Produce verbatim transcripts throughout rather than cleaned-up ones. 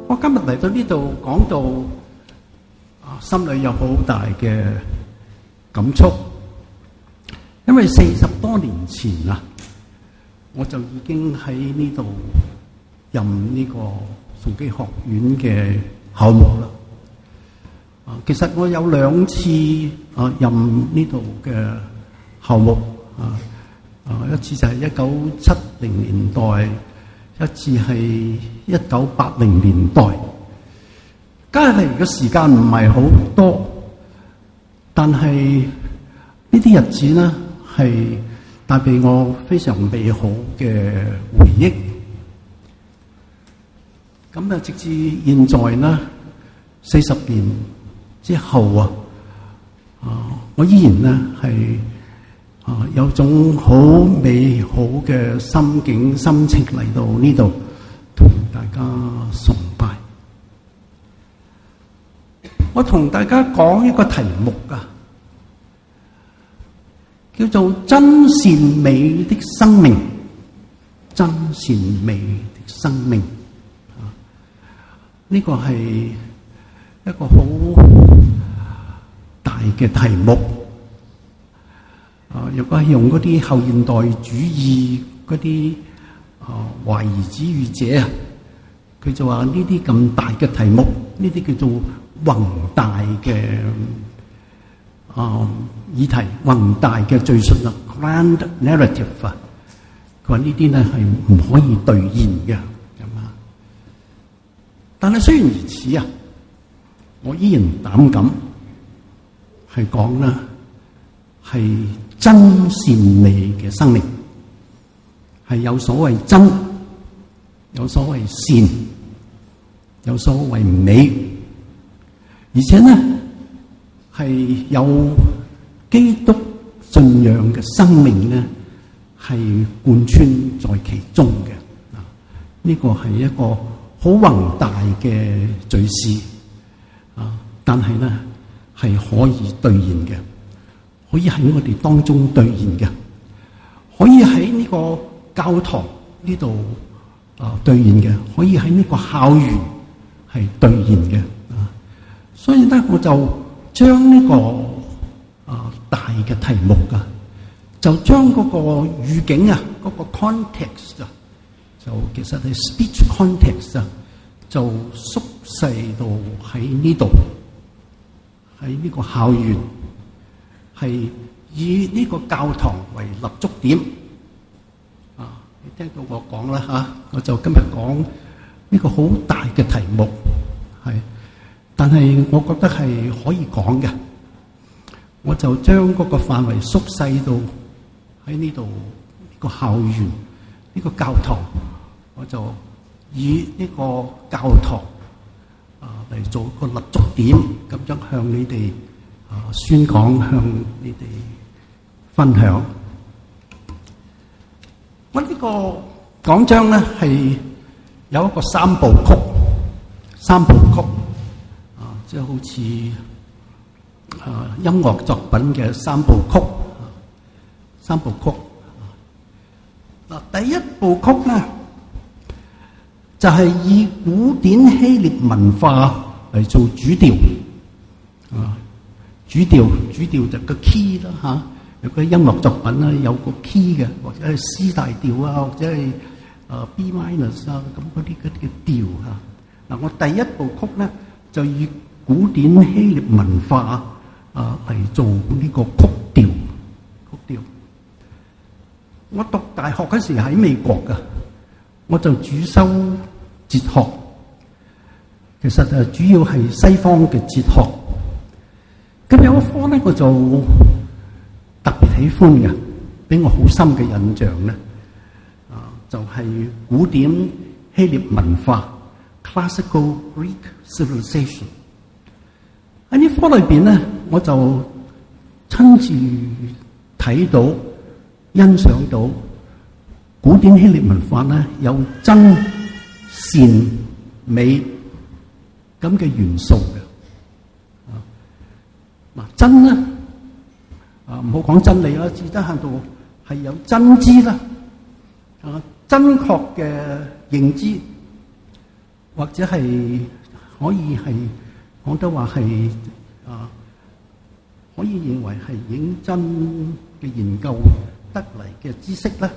我今日嚟到呢度講到啊，心裏有好大嘅感觸，因為四十多年前啊，我就已經喺呢度任呢個崇基學院嘅校牧啦。啊，其實我有兩次啊任呢度嘅校牧啊，啊一次就係一九七零年代。一次係一九八零年代，加起嚟嘅時間唔係好多，但係呢啲日子呢係帶俾我非常美好嘅回憶。咁啊，直至現在呢，四十年之後啊，啊，我依然呢係啊，有種好美好嘅心境、心情嚟到呢度同大家崇拜。我同大家講一個題目啊，叫做真善美的生命。真善美的生命啊，呢個係一個好大嘅題目。啊！如果係用嗰啲後現代主義嗰啲啊懷疑主義者啊，佢就話呢啲咁大嘅題目，呢啲叫做宏大嘅啊議題、宏大嘅敘述啊 （grand narrative） 啊，佢話呢啲咧係唔可以兌現嘅咁啊。但係雖然如此啊，我依然膽敢係講啦，係真善美嘅生命，係有所謂真，有所謂善，有所謂美，而且呢係有基督信仰嘅生命呢係貫穿在其中嘅。啊，呢個係一個好宏大嘅敘事啊，但係呢係可以兌現嘅。可以喺我哋當中兌現嘅，可以喺呢個教堂呢度啊兌現嘅，可以喺呢個校園係兌現嘅啊。所以咧，我就將呢個啊大嘅題目啊，就將嗰個語境啊，嗰個 context 啊，就其實係 speech context 啊，就縮細到喺呢度，喺呢個校園。係以呢個教堂為立足點啊！你聽到我講啦嚇，我就今日講呢個好大嘅題目，係，但係我覺得係可以講嘅。我就將嗰個範圍縮細到喺呢度呢個校園呢個教堂，我就以呢個教堂啊嚟做個立足點，咁樣向你哋啊！宣講向你哋分享。我呢個講章咧係有一個三部曲，三部曲啊，即係好似啊音樂作品嘅三部曲。三部曲嗱，第一部曲咧就係以古典希臘文化嚟做主調啊。主調主調就個 key 啦嚇，有個音樂作品啦，有個 key 嘅，或者係 C 大調啊，或者係啊 B minus 啊，咁嗰啲嗰啲嘅調嚇。嗱，我第一部曲咧就以古典希臘文化啊嚟做呢個曲調，曲調。我讀大學嗰時喺美國噶，我就主修哲學，其實誒主要係西方嘅哲學。咁有一科咧，我就特別喜歡嘅，俾我好深嘅印象咧，啊，就係、是、古典希臘文化 （Classical Greek Civilization）。喺呢科裏邊咧，我就親自睇到、欣賞到古典希臘文化咧有真、善、美咁嘅元素嘅。嗱，真咧啊，唔好講真理啦，至低限度係有真知啦，啊，真確嘅認知， 或者係可以係講得話係啊，可以認為係認真嘅研究得嚟嘅知識咧。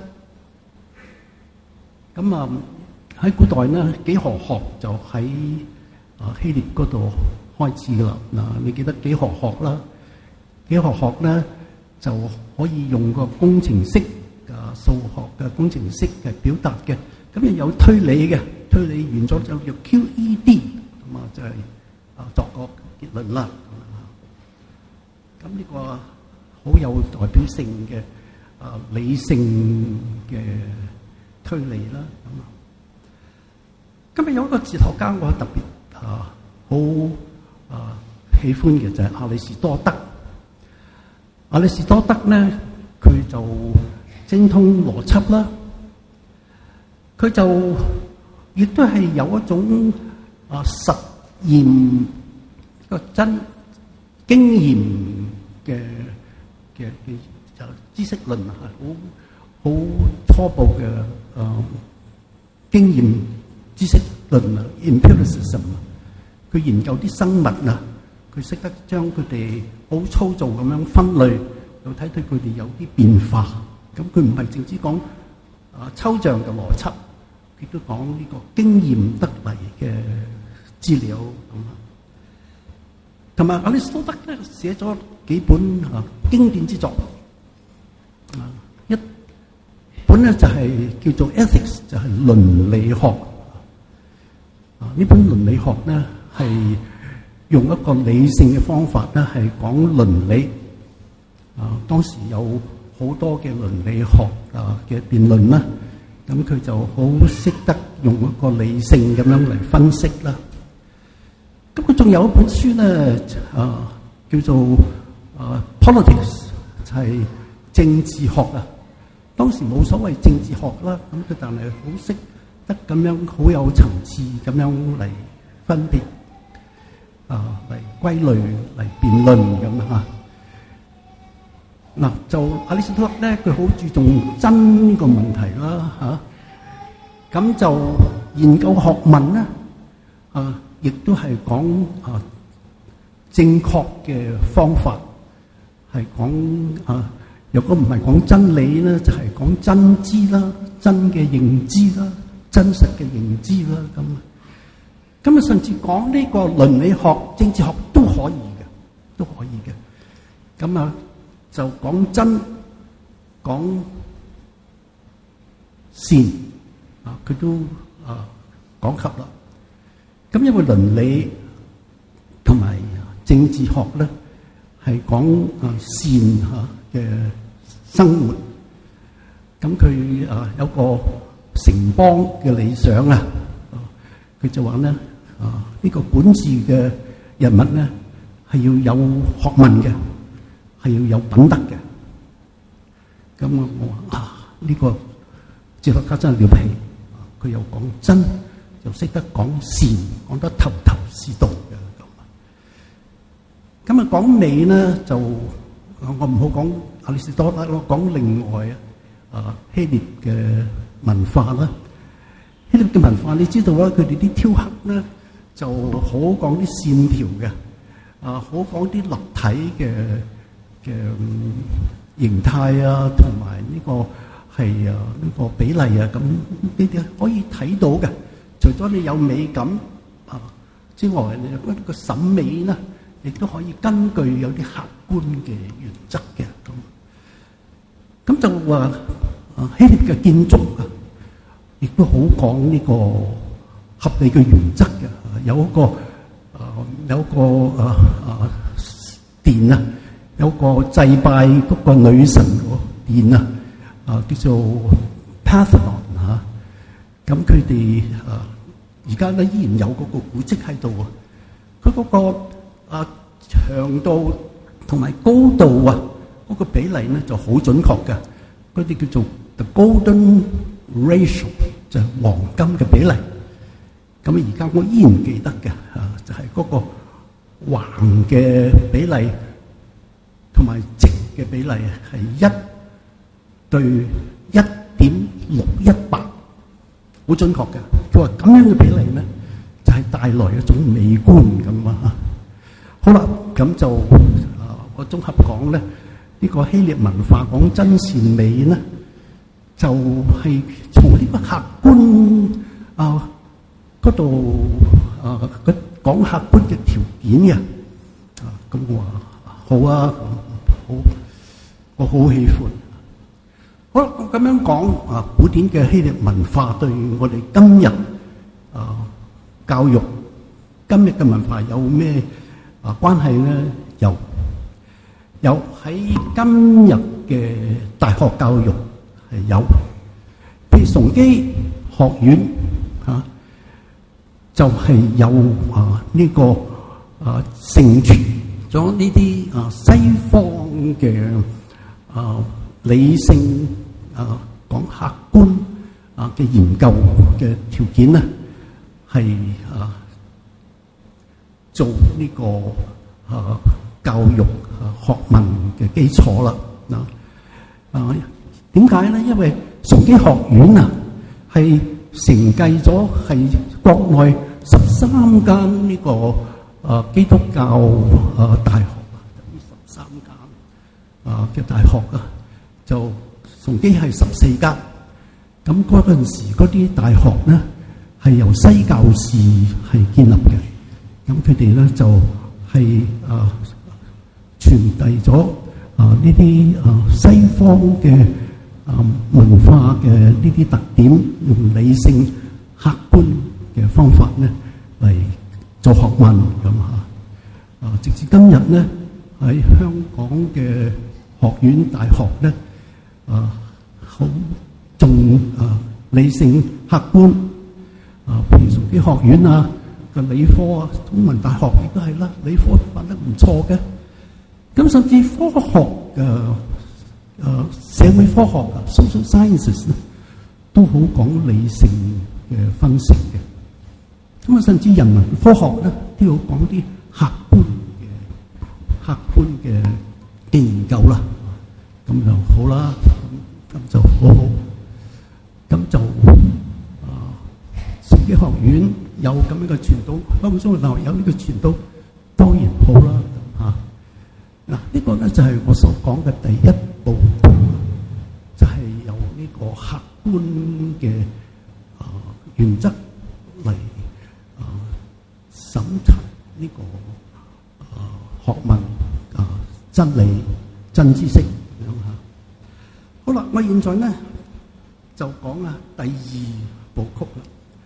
咁啊喺古代咧，幾何學就喺啊希臘嗰度開始噶啦。嗱，你記得幾何學啦？幾何學咧就可以用個工程式啊數學嘅工程式嚟表達嘅。咁又有推理嘅，推理完咗就叫 Q E D， 咁啊就係啊作個結論啦。咁呢個好有代表性嘅啊理性嘅推理啦。咁啊，今日有一個哲學家我特別啊好啊喜歡嘅就係亞里士多德。亞里士多德咧，佢就精通邏輯啦，佢就亦都係有一種啊實驗個真經驗嘅嘅嘅就知識論啊，好好初步嘅啊經驗知識論啊 empiricism 啊，佢研究啲生物啊，佢識得將佢哋好粗糙咁樣分類，又睇到佢哋有啲變化。咁佢唔係淨止講啊抽象嘅邏輯，亦都講呢個經驗得嚟嘅資料咁啊。同埋亞里士多德咧寫咗幾本啊經典之作啊，一本咧就係叫做 Ethics， 就係倫理學啊。呢本倫理學咧係用一個理性嘅方法咧係講倫理啊。當時有好多嘅倫理學啊嘅辯論啦，咁佢就好識得用一個理性咁樣嚟分析啦。咁佢仲有一本書咧，啊叫做啊 Politics， 就係政治學啊。當時冇所謂政治學啦，咁佢但係好識得咁樣好有層次咁樣嚟分別啊，嚟歸類嚟辯論咁啊。嗱，就亞里士多德咧，佢好注重真呢個問題啦，嚇。咁就研究學問咧，啊，亦都係講啊正確嘅方法，係講啊，若果唔係講真理咧，就係講真知啦、真嘅認知啦、真實嘅認知啦，咁。咁啊，甚至講呢個倫理學、政治學都可以嘅，都可以嘅。咁啊。就講真，講善啊，佢都啊講及啦。咁因為倫理同埋政治學咧，係講啊善嚇嘅生活。咁佢啊有個城邦嘅理想啊，佢就話咧啊呢個管治嘅人物咧係要有學問嘅。係要有品德嘅，咁我我話啊呢個哲學家真係了不起，佢又講真，又識得講善，講得頭頭是道嘅咁。咁啊講美咧就我唔好講亞里士多德咯，講另外啊希臘嘅文化啦。希臘嘅文化你知道啦，佢哋啲雕刻咧就好講啲線條嘅，啊好講啲立體嘅。嘅形態啊，同埋呢個係啊呢個比例啊，咁呢啲可以睇到嘅。除咗你有美感啊之外，你嗰個審美咧，亦都可以根據有啲客觀嘅原則嘅咁。咁就話啊希臘嘅建築啊，亦都好講呢個合理嘅原則嘅。有一個啊有一個啊啊殿啊。有個祭拜嗰個女神個殿啊，啊叫做 Parthenon 嚇，咁佢哋啊而家咧依然有嗰個古蹟喺度啊。佢嗰個啊長度同埋高度啊，嗰個比例咧就好準確嘅。嗰啲叫做 the golden ratio， 就係黃金嘅比例。咁啊而家我依然記得嘅啊，就係嗰個橫嘅比例。同埋直嘅比例係一對一點六一八，好準確嘅。佢話咁樣嘅比例咧， 帶來一種美觀咁啊。好啦，咁就啊，我綜合講咧，呢個希臘文化講真善美咧，就係從呢個客觀啊嗰度啊，佢講客觀嘅條件嘅啊。咁我話好啊，好，我好喜歡。好啦，我咁樣講啊，古典嘅希臘文化對我哋今日啊教育今日嘅文化有咩啊關係咧？有有喺今日嘅大學教育係有，譬如崇基學院啊，就係有啊呢個啊承傳咗呢啲啊西方嘅啊理性啊講客觀啊嘅研究嘅條件咧，係啊做呢個啊教育啊學問嘅基礎啦。嗱啊點解咧？因為崇基學院啊係承繼咗係國內十三間呢個啊基督教啊大學啊，呢十三間啊嘅大學啊，就崇基係十四間。咁嗰陣時嗰啲大學咧係由西教士係建立嘅。咁佢哋咧就係啊傳遞咗啊呢啲啊西方嘅啊文化嘅呢啲特點，用理性客觀嘅方法咧嚟做學問咁嚇。啊，直至今日咧喺香港嘅學院大學咧啊好重啊理性客觀啊，譬如崇基學院啊。個理科啊，中文大學亦都係啦，理科辦得唔錯嘅。咁甚至科學嘅誒社會科學啊 social sciences 咧，都好講理性嘅分析嘅。咁啊，甚至人文科學咧，都要講啲客觀嘅客觀嘅研究啦。咁就好啦，咁就好好。咁就啊，崇基學院有咁樣嘅傳導，香港中文大學有呢個傳導，當然好啦嚇。嗱、啊，呢、這個咧就係我所講嘅第一步，就係、是、由呢個客觀嘅啊原則嚟啊審查呢個啊學問啊真理真知識咁嚇。好啦，我現在咧就講啊第二部曲啦。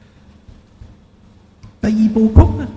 第二部曲咧，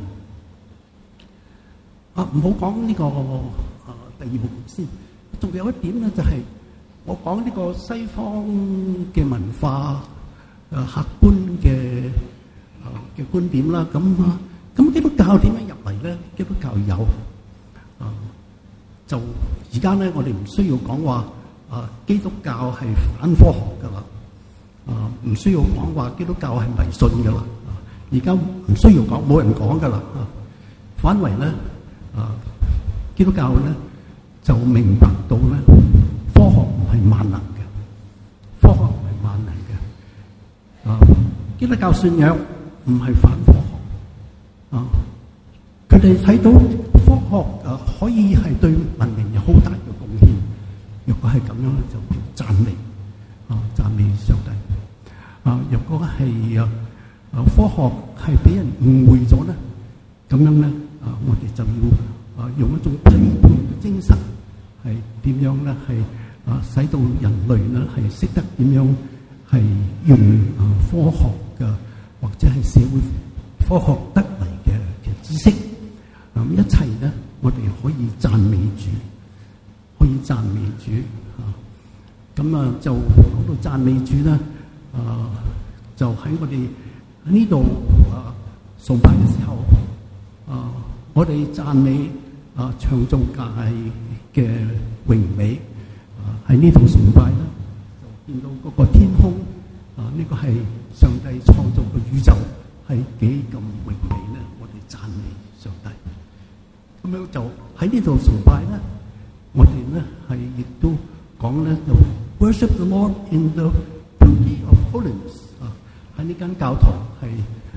啊唔好講呢個啊第二部曲先，仲有一點咧就係、是、我講呢個西方嘅文化誒、啊、客觀嘅啊嘅觀點啦。咁啊咁基督教點樣入嚟咧？基督教有啊，就而家咧我哋唔需要講話啊基督教係反科學噶啦，啊唔需要講話基督教係迷信噶啦。而家唔需要講，冇人講噶啦。反為咧，啊，基督教咧就明白到咧，科學唔係萬能嘅，科學唔係萬能嘅。啊，基督教信仰唔係反科學。啊，佢哋睇到科學啊可以係對文明有好大嘅貢獻。若果係咁樣咧，就叫讚美。啊，讚美上帝。啊，若果係啊。啊！科學係俾人誤會咗咧，咁樣咧啊，我哋就要啊用一種批判嘅精神，係點樣咧？係啊，使到人類咧係識得點樣係用啊科學嘅或者係社會科學得嚟嘅嘅知識，咁一切咧，我哋可以讚美主，可以讚美主啊！咁啊，就講到讚美主咧，啊，就喺我哋呢度啊崇拜嘅時候，啊我哋讚美啊創造界嘅榮美，啊喺呢度崇拜咧，就見到嗰個天空啊呢、這個係上帝創造嘅宇宙係幾咁榮美咧，我哋讚美上帝。咁樣就喺呢度崇拜咧，我哋咧係亦都講咧就 worship the Lord in the beauty of holiness。喺呢間教堂係啊，哇！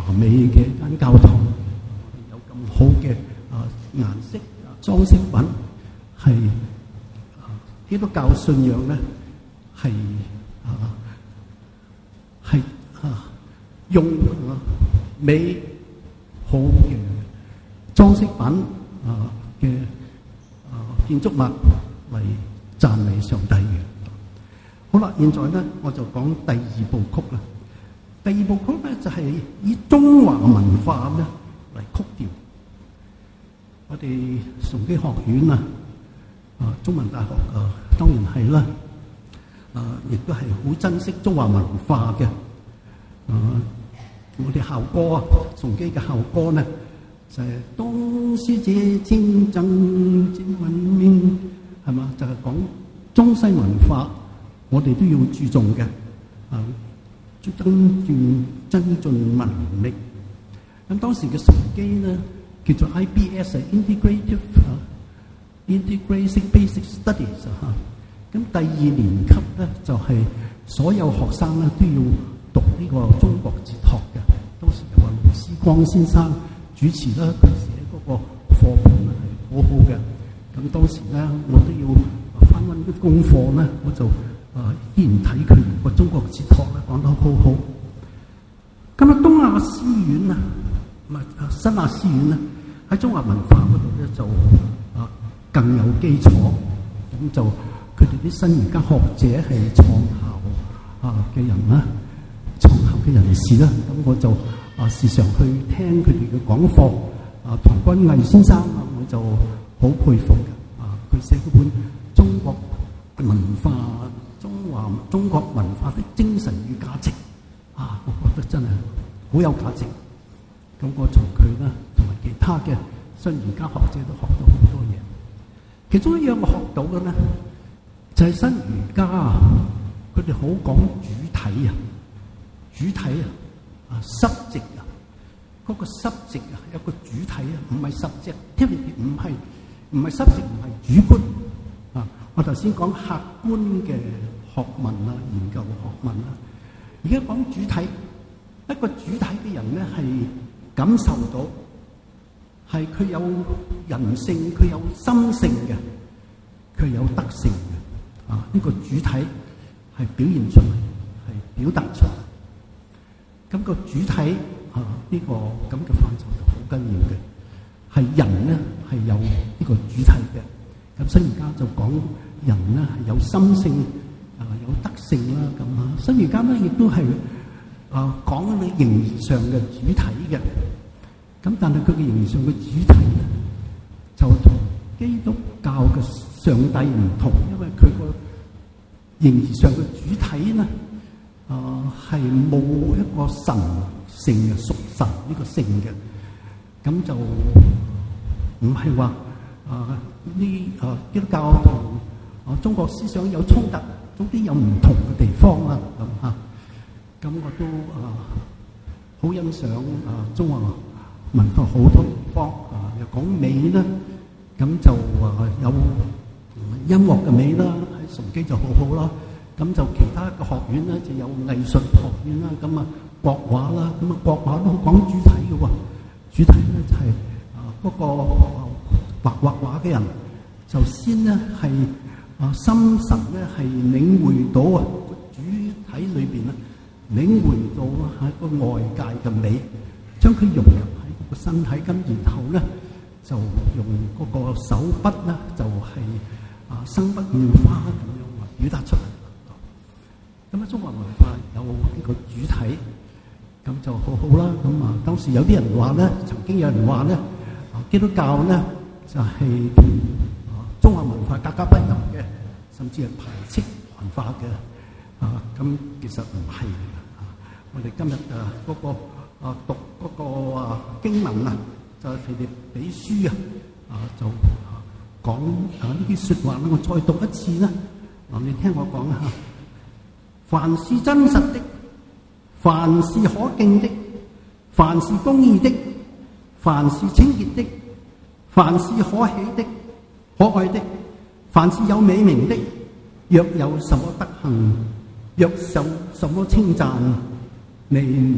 華美嘅一間教堂，有咁好嘅啊顏色啊裝飾品，係啊基督教信仰咧係啊係啊用啊美好嘅裝飾品啊嘅啊建築物嚟讚美上帝嘅。好啦，現在咧我就講第二部曲啦。第二部曲咧就係以中華文化咧嚟曲調。我哋崇基學院啊，啊中文大學啊，當然係啦，啊亦都係好珍惜中華文化嘅。啊，我哋校歌啊，崇基嘅校歌咧就係當書者千真正文明，係嘛？就係講中西文化。我哋都要注重嘅，啊，增進增進文力。咁當時嘅崇基咧叫做 I B S 啊 ，Integrative 啊 ，Integrated Basic Studies 啊。咁第二年級咧就係、是、所有學生咧都要讀呢個中國哲學嘅。當時有個盧思光先生主持啦，佢寫嗰個課本係好好嘅。咁當時咧我都要翻溫啲功課咧，我就。啊！依然睇佢個中國哲學咧講得好好。咁啊，東亞書院啊，唔係新亞書院咧，喺中華文化嗰度咧就啊更有基礎。咁就佢哋啲新儒家學者係創校啊嘅人啦，創校嘅人士啦。咁我就啊時常去聽佢哋嘅講課。啊，唐君毅先生啊，我就好佩服嘅。啊，佢寫嗰本《中國文化》。中華中國文化的精神與價值啊，我覺得真係好有價值。咁我從佢啦，同埋其他嘅新儒家學者都學到好多嘢。其中一樣我學到嘅咧，就係、是、新儒家啊，佢哋好講主體啊，主體啊，啊 subject 啊，嗰、那個 subject 啊，有個主體啊，唔係 subjectivity，唔係唔係 subject，唔係主觀啊。我頭先講客觀嘅學問啦，研究學問啦。而家講主體，一個主體嘅人咧係感受到，係佢有人性，佢有心性嘅，佢有德性嘅。啊，呢個主體係表現出嚟，係表達出嚟。咁個主體啊，呢個咁嘅範疇就好緊要嘅，係人咧係有呢個主體嘅。咁新儒家就講人咧係有心性啊，有德性啦咁啊。新儒家咧亦都係啊講你形而上嘅主體嘅。咁但係佢嘅形而上嘅主體咧，就同基督教嘅上帝唔同，因為佢個形而上嘅主體咧啊係冇一個神性嘅屬神呢個性嘅，咁就唔係話。啊！呢啊基督教同啊中國思想有衝突，總之有唔同嘅地方啦，咁嚇。咁我都啊好欣賞啊中華文化好多地方啊，又講美啦，咁就話有音樂嘅美啦，喺崇基就好好啦。咁就其他嘅學院咧就有藝術學院啦，咁啊國畫啦，咁啊國畫都好講主體嘅喎，主體咧就係啊嗰個。畫畫畫嘅人，就先咧係啊心神咧係領會到啊個主體裏邊咧領會到喺個外界嘅美，將佢融入喺個身體，咁然後咧就用嗰個手筆咧就係、是、啊生筆妙花咁樣表達出嚟。咁啊中華文化有呢個主體，咁就好好啦。咁啊當時有啲人話咧，曾經有人話咧啊基督教咧。就係同啊中華文化格格不入嘅，甚至係排斥文化嘅啊。咁其實唔係嘅。我哋今日啊嗰個啊讀嗰個啊經文啊，就係腓立比書啊啊就講啊呢啲説話咧，我再讀一次啦。嗱，你聽我講下：凡是真實的，凡是可敬的，凡是公義的，凡是清潔的。凡是可喜的、可愛的，凡是有美名的，若有什麼德行，若受什麼稱讚，你們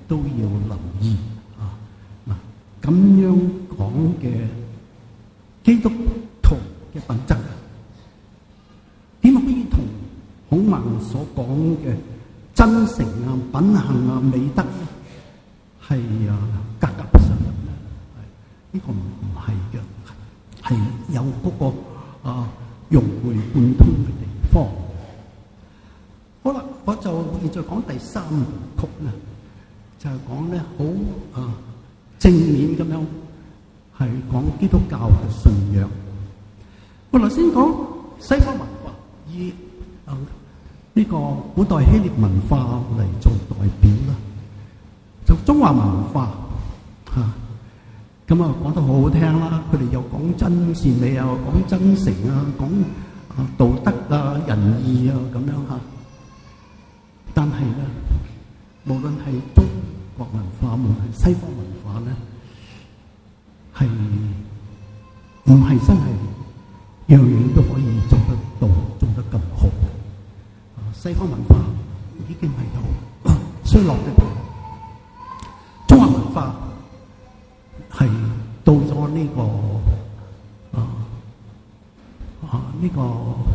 都要留意啊！嗱，咁樣講嘅基督徒嘅品質，點可以同孔孟所講嘅真誠啊、品行啊、美德咧，係啊格格不入咧？呢個唔唔係嘅，係有嗰個啊融會貫通嘅地方。好啦，我就現在講第三部曲啦，就係講咧好啊正面咁樣，係講基督教嘅信仰。我頭先講西方文化，以啊呢個古代希臘文化嚟做代表啦，就中華文化嚇，咁啊講得好好聽啦。佢哋又講真善美啊，講真誠啊，講啊道德啊、仁義啊咁樣嚇。但係咧，無論係中國文化，無論係西方文化咧，係唔係真係樣樣都可以做得到，做得咁好？西方文化已經係有衰落嘅，中華文化係到咗呢個啊啊呢個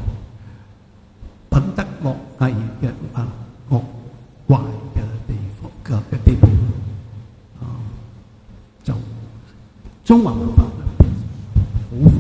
品德樂藝嘅啊惡壞嘅地方嘅嘅地步啊，就中華文化好腐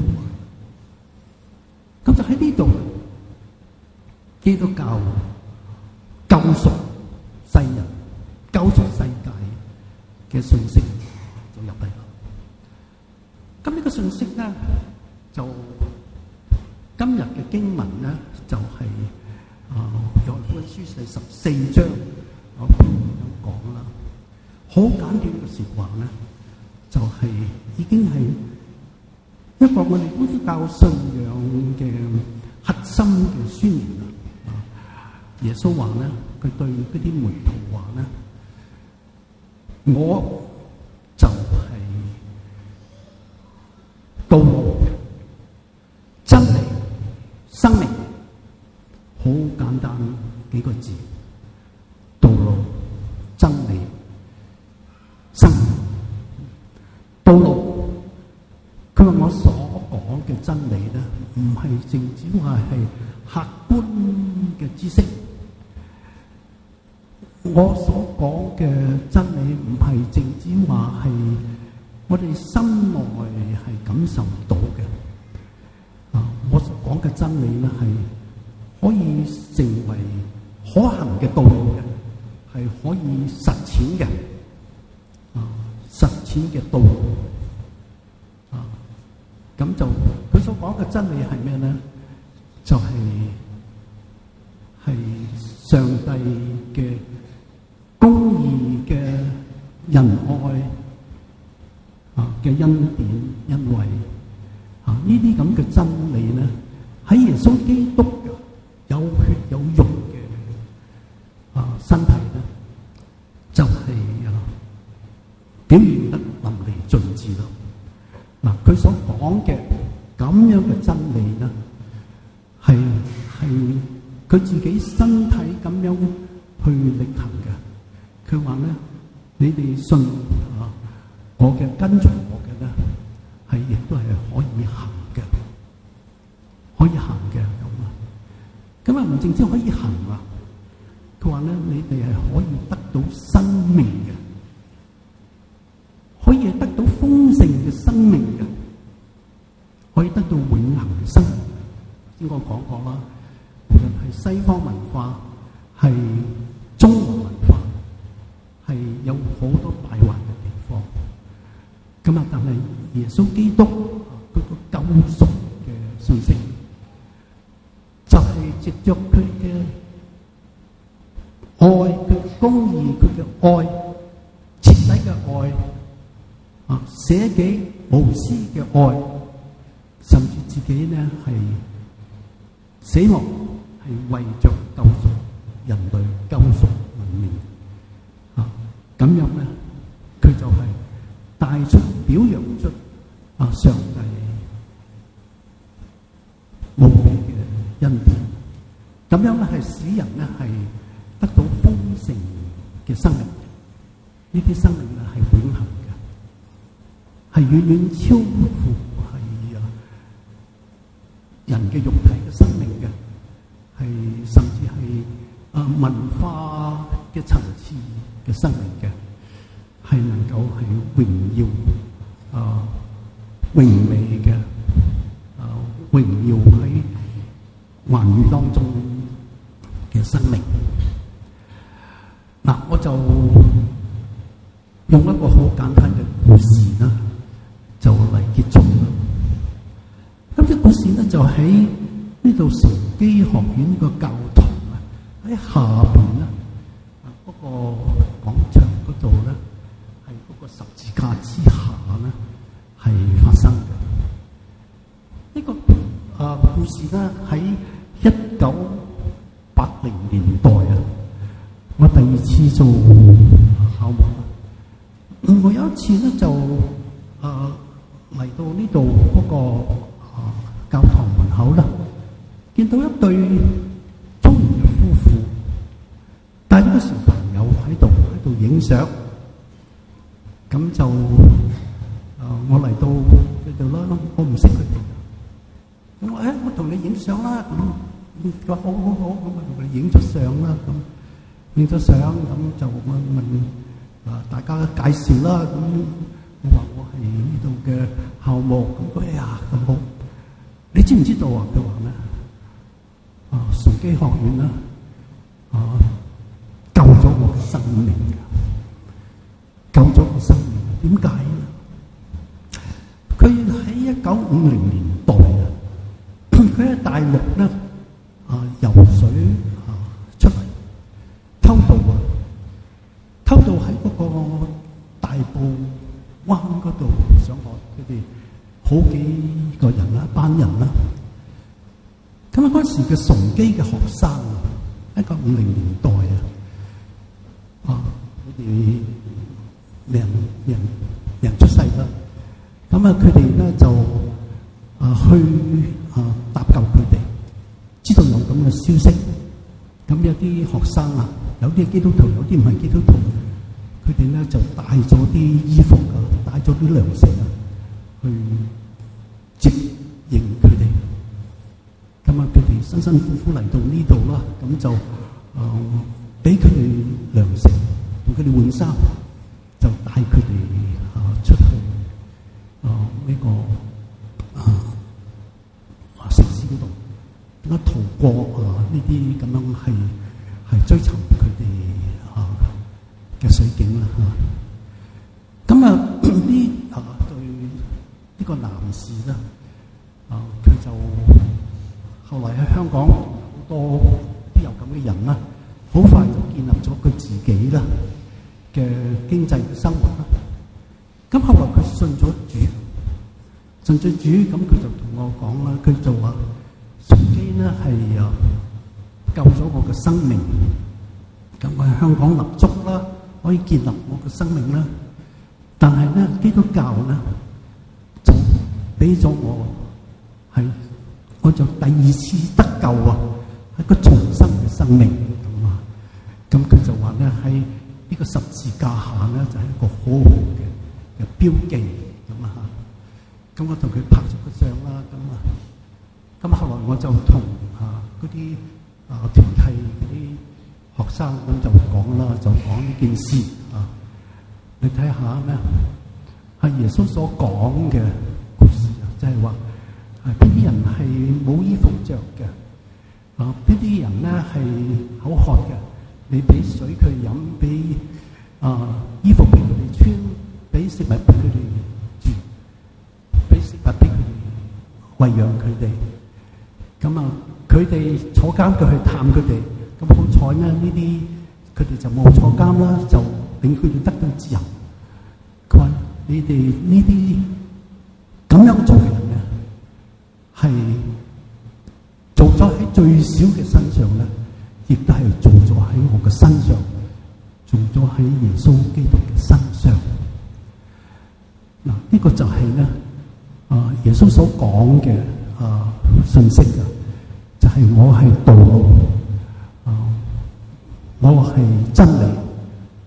壞。咁就喺呢度，基督教救贖世人、救贖世界嘅信息就入嚟啦。咁呢個信息咧，就今日嘅經文咧，就係、是、啊《約翰福音書》第十四章，我咁樣講啦。好簡短嘅説話咧，就係、是、已經係一個我哋基督教信仰嘅核心嘅宣言啦。耶穌話咧，佢對嗰啲門徒話咧，我就係道路、真理、生命。好簡單幾個字：道路、真理、生命。道路，佢話我所講嘅真理咧，唔係淨止話係客觀嘅知識。我所講嘅真理唔係淨止話係我哋心內係感受到嘅。啊，我所講嘅真理咧係可以成為可行嘅道路嘅，係可以實踐嘅。啊，實踐嘅道路。啊，咁就佢所講嘅真理係咩咧？就係、是、係上帝嘅公義嘅仁愛啊嘅恩典恩惠啊，呢啲咁嘅真理咧，喺耶穌基督嘅有血有肉嘅啊身體咧，就係、是、啊表現得淋漓盡致咯。嗱，佢所講嘅咁樣嘅真理咧，係係佢自己身體咁樣去力行嘅。佢話咧，你哋信啊，我嘅跟隨我嘅咧，係亦都係可以行嘅，可以行嘅咁啊。咁啊，唔淨止可以行啊，佢話咧，你哋係可以得到生命嘅，可以得到豐盛嘅生命嘅，可以得到永恆嘅生命。應該講過啦，無論係西方文化，係中國文化。係有好多敗壞嘅地方，咁啊！但係耶穌基督佢個救贖嘅信息，就係藉着佢嘅愛、佢嘅公義、佢嘅愛、徹底嘅愛啊，捨己無私嘅愛，甚至自己咧係死亡，係為着救贖人類、救贖文明。咁樣咧，佢就係帶出表揚出啊上帝無比嘅恩典。咁樣咧係使人咧係得到豐盛嘅生命。 呢啲生命咧係永恆嘅，係遠遠超乎係啊人嘅肉體嘅生命嘅，係甚至係啊文化嘅層次嘅生命嘅，係能夠係榮耀啊榮美嘅啊榮耀喺寰宇當中嘅生命。嗱，我就用一個好簡單嘅故事啦，就嚟結束啦。咁啲故事咧就喺呢度崇基學院個教堂啊，喺下邊咧啊嗰個廣場嗰度咧，係嗰個十字架之下咧係發生嘅。呢個啊故事咧喺一九八零年代啊，我第二次做校務。我有一次咧就啊嚟到呢度嗰個啊教堂門口啦，見到一對中年嘅夫婦帶咗個小朋友喺度喺度影相，咁就啊我嚟到佢度啦，我唔識佢哋，咁我誒我同你影相啦，咁佢話好好好，咁我同佢影咗相啦，咁影咗相咁就問問。啊！大家介紹啦，咁我話我係呢度嘅校務，咁佢哎呀咁好，你知唔知道啊？佢話咩？啊，崇基學院啦，啊，救咗我嘅生命嘅，救咗我生命。點解咧？佢喺一九五零年代啊，佢喺大陸咧啊游水啊出嚟偷渡啊！偷渡喺嗰個大埔灣嗰度上學，佢哋好幾個人啦，一班人啦。咁啊，嗰時嘅崇基嘅學生啊，一九五零年代啊，啊，佢哋人人人出世啦。咁啊，佢哋咧就啊去啊搭救佢哋，知道有咁嘅消息。咁有啲學生啊，有啲係基督徒，有啲唔係基督徒。佢哋咧就帶咗啲衣服啊，帶咗啲糧食啊，去接應佢哋。咁啊，佢哋辛辛苦苦嚟到呢度啦，咁就誒俾佢哋糧食，同佢哋換衫，就帶佢哋啊出去啊呢個啊城市嗰度，點解逃過啊呢啲咁樣係係追尋佢哋啊嘅水景啦嚇。咁啊呢啊對呢個男士咧啊，佢就後嚟喺香港好多啲有咁嘅人啦，好快就建立咗佢自己啦嘅經濟生活啦。咁後來佢信咗主，信咗主，咁佢就同我講啦，佢就話崇基咧係啊救咗我嘅生命，咁我喺香港立足啦，可以建立我嘅生命啦。但係咧基督教咧就俾咗我係，我就第二次得救啊，係個重生嘅生命咁啊。咁佢就話咧喺呢個十字架下咧就係一個好好嘅嘅標記咁啊。咁我同佢拍咗個相啦，咁啊。咁後來我就同啊嗰啲啊團契嗰啲學生咁就講啦，就講呢件事啊。你睇下咩？係耶穌所講嘅故事啊，即係話啊邊啲人係冇衣服着嘅，啊邊啲人咧係口渴嘅，你俾水佢飲，俾啊衣服俾佢哋穿，俾食物俾佢哋住，俾食物俾佢哋餵養佢哋。咁啊，佢哋坐監佢去探佢哋，咁好彩咧呢啲佢哋就冇坐監啦，就令佢哋得到自由。佢話：你哋呢啲咁樣做嘅人咧，係做咗喺最少嘅身上咧，亦都係做咗喺我嘅身上，做咗喺耶穌基督嘅身上。嗱，呢個就係咧啊，耶穌所講嘅啊信息啊，就係我係道路啊，我係真理。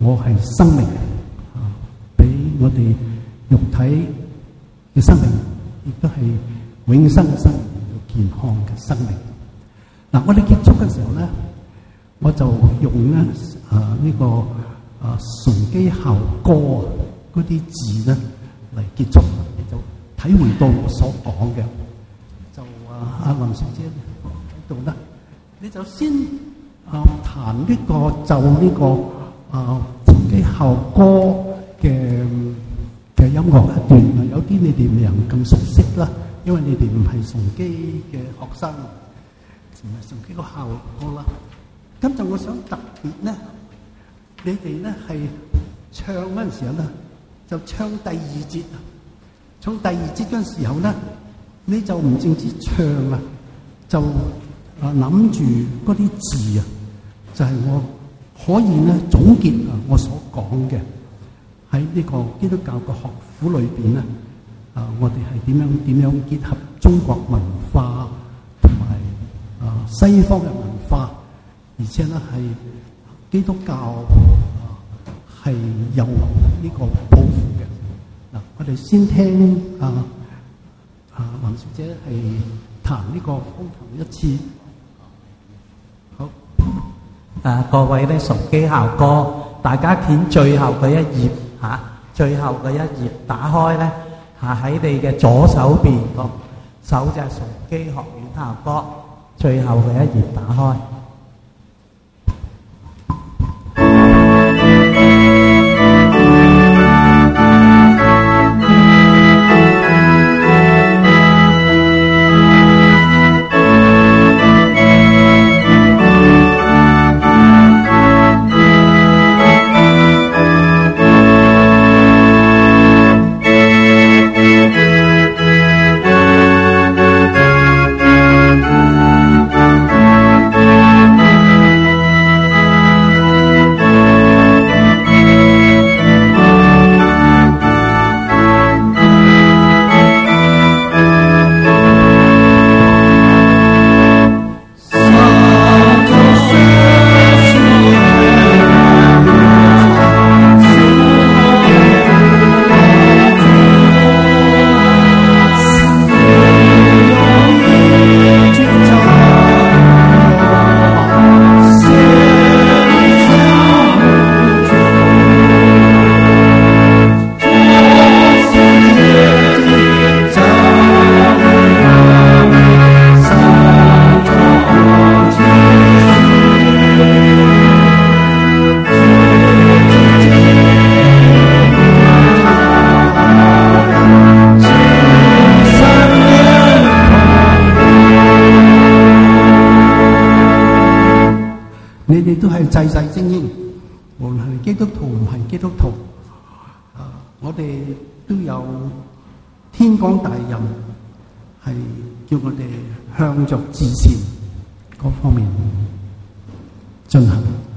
我係生命，啊，俾我哋肉體嘅生命，亦都係永生嘅生命，健康嘅生命。嗱，我哋結束嘅時候咧，我就用咧啊呢個啊崇基校歌嗰啲字咧嚟結束，你就體會到我所講嘅。就啊阿林小姐喺度咧，你就先啊彈呢個就呢個啊崇基校歌嘅嘅音樂一段啊，有啲你哋唔係咁熟悉啦，因為你哋唔係崇基嘅學生，唔係崇基個校歌啦。咁就我想特別咧，你哋咧係唱嗰陣時候咧，就唱第二節啊。唱第二節嗰陣時候咧，你就唔淨止唱啊，就啊諗住嗰啲字啊，就係我可以咧總結啊我所講嘅喺呢個基督教嘅學府裏邊咧，啊我哋係點樣點樣結合中國文化同埋啊西方嘅文化。而且咧係基督教係有呢個抱負嘅。嗱，我哋先聽啊啊林小姐係彈呢個風琴一次。好， 啊各位咧崇基校歌，大家見最後嘅一頁嚇、啊，最後嘅一頁打開咧嚇喺你嘅左手邊個手就係崇基學院校歌，最後嘅一頁打開。 你哋都係濟世精英，無論係基督徒唔係基督徒，啊，我哋都有天光大任，係叫我哋向着至善嗰方面進行。